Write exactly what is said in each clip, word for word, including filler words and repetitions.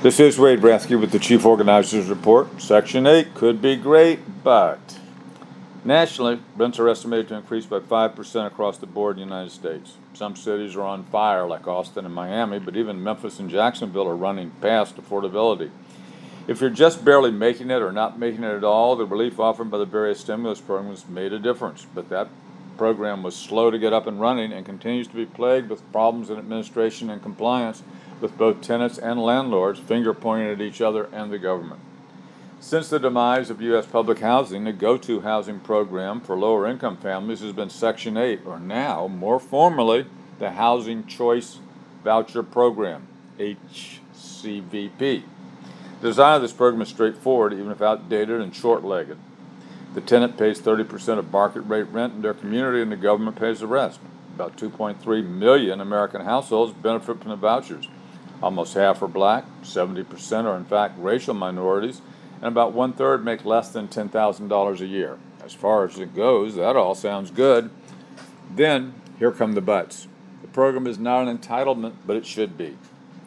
This is Wade Rathke with the Chief Organizers Report. Section eight could be great, but nationally, rents are estimated to increase by five percent across the board in the United States. Some cities are on fire, like Austin and Miami, but even Memphis and Jacksonville are running past affordability. If you're just barely making it or not making it at all, the relief offered by the various stimulus programs made a difference, but that program was slow to get up and running and continues to be plagued with problems in administration and compliance, with both tenants and landlords finger-pointing at each other and the government. Since the demise of U S public housing, the go-to housing program for lower-income families has been Section eight, or now, more formally, the Housing Choice Voucher Program, H C V P. The design of this program is straightforward, even if outdated and short-legged. The tenant pays thirty percent of market rate rent in their community, and the government pays the rest. About two point three million American households benefit from the vouchers. Almost half are black, seventy percent are in fact racial minorities, and about one-third make less than ten thousand dollars a year. As far as it goes, that all sounds good. Then, here come the buts. The program is not an entitlement, but it should be.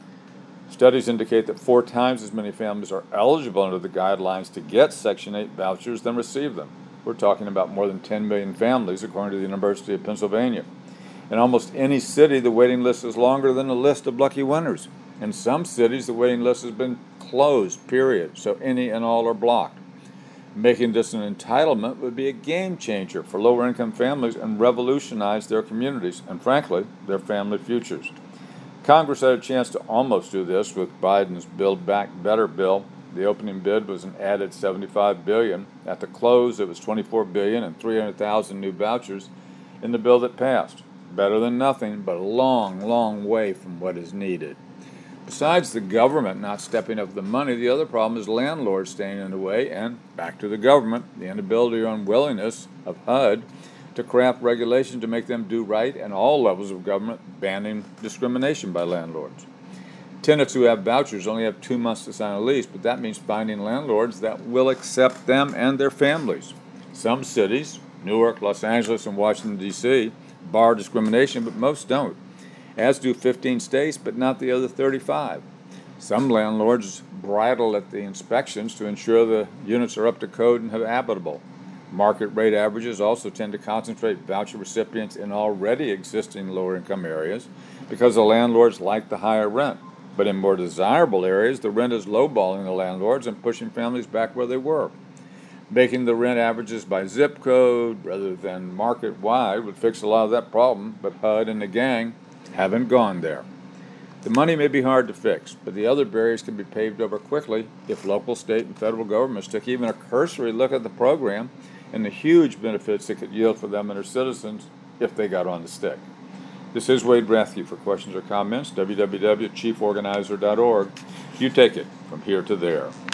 Studies indicate that four times as many families are eligible under the guidelines to get Section eight vouchers than receive them. We're talking about more than ten million families, according to the University of Pennsylvania. In almost any city, the waiting list is longer than the list of lucky winners. In some cities, the waiting list has been closed, period, so any and all are blocked. Making this an entitlement would be a game changer for lower-income families and revolutionize their communities and, frankly, their family futures. Congress had a chance to almost do this with Biden's Build Back Better bill. The opening bid was an added seventy-five billion dollars. At the close, it was twenty-four billion dollars and three hundred thousand new vouchers in the bill that passed. Better than nothing, but a long, long way from what is needed. Besides the government not stepping up the money, the other problem is landlords staying in the way, and back to the government, the inability or unwillingness of H U D to craft regulations to make them do right, and all levels of government banning discrimination by landlords. Tenants who have vouchers only have two months to sign a lease, but that means finding landlords that will accept them and their families. Some cities, Newark, Los Angeles, and Washington, D C, bar discrimination, but most don't, as do fifteen states, but not the other thirty-five. Some landlords bridle at the inspections to ensure the units are up to code and habitable. Market rate averages also tend to concentrate voucher recipients in already existing lower-income areas because the landlords like the higher rent. But in more desirable areas, the rent is lowballing the landlords and pushing families back where they were. Making the rent averages by zip code rather than market-wide would fix a lot of that problem, but H U D and the gang haven't gone there. The money may be hard to fix, but the other barriers can be paved over quickly if local, state, and federal governments took even a cursory look at the program and the huge benefits it could yield for them and their citizens if they got on the stick. This is Wade Rathke. For questions or comments, w w w dot chief organizer dot org. You take it from here to there.